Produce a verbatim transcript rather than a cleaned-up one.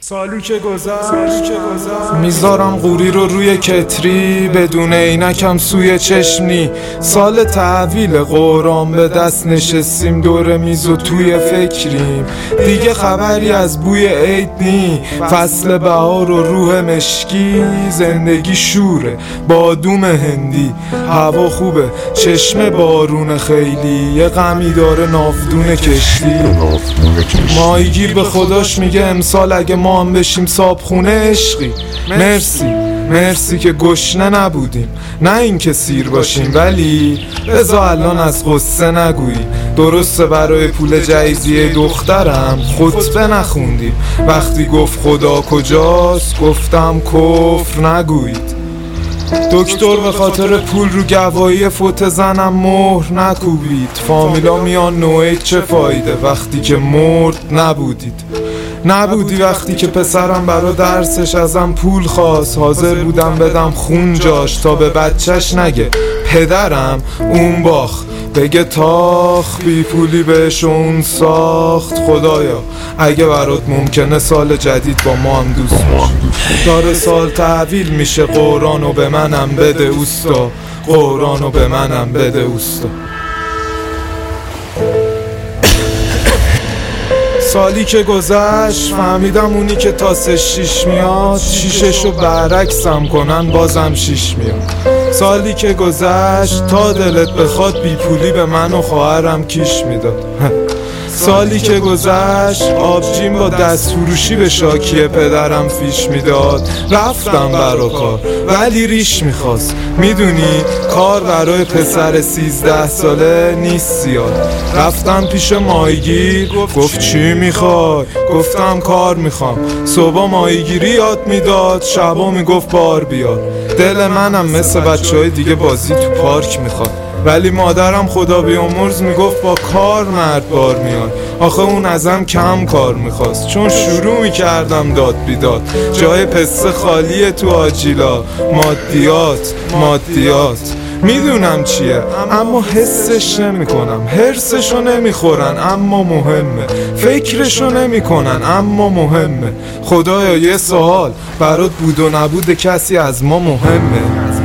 سالی که گذشت میذارم قوری رو روی کتری، بدون عینکم سوی چشمنی. سال تحویل قرآن به دست نشستیم دور میز و توی فکریم. دیگه خبری از بوی عید نی، فصل بهار و روح مشکی. زندگی شوره بادوم هندی، هوا خوبه چشم بارون خیلی. یه غمی داره نافدون کشتی. ماهیگیر به خداش میگه امسال اگه ما هم بشیم صابخونه عشقی. مرسی مرسی که گشنه نبودیم، نه این که سیر باشیم. ولی بذار الان از غصه نگویی. درسته برای پول جایزیه دخترم خطبه نخوندیم. وقتی گفت خدا کجاست گفتم کفر نگویید. دکتر به خاطر پول رو گواهی فوت زنم مهر نکوبید. فامیلا میان نوعید چه فایده وقتی که مرد نبودید. نبودی وقتی که پسرم برا درسش ازم پول خواست. حاضر بودم بدم خون جاش تا به بچهش نگه پدرم اون باخت. بگه تاخ بی پولی بهش اون ساخت. خدایا اگه برات ممکنه سال جدید با ما هم دوست باشی. داره سال تحویل میشه قرآنو به منم بده اوستا. قرآنو به منم بده اوستا. سالی که گذشت فهمیدم اونی که تاسش شیش میاد شیششو برعکسم کنن بازم شیش میاد. سالی که گذشت تا دلت بخواد بی پولی به من و خواهرم کیش میداد. سالی که گذشت آبجیم با دست فروشی به شاکی پدرم فیش میداد. رفتم برا کار ولی ریش میخواست. میدونی کار برای پسر سیزده ساله نیست زیاد. رفتم پیش ماهیگیر گفت چی میخوای؟ گفتم کار میخوام. صبح ماهیگیری یاد میداد، شبا میگفت بار بیار. دل منم مثل بچه های دیگه بازی تو پارک میخواد. ولی مادرم خدا بیامرز میگفت با کار مرد بار میاد. آخه اون ازم کم کار میخواست چون شروع میکردم داد بیداد. جای پسته خالیه تو آجیلا. مادیات مادیات میدونم چیه اما حسش نمیکنم. حرسشو نمیخورن اما مهمه. فکرشو نمیکنن اما مهمه. خدایا یه سوال برات بود و نبود کسی از ما مهمه.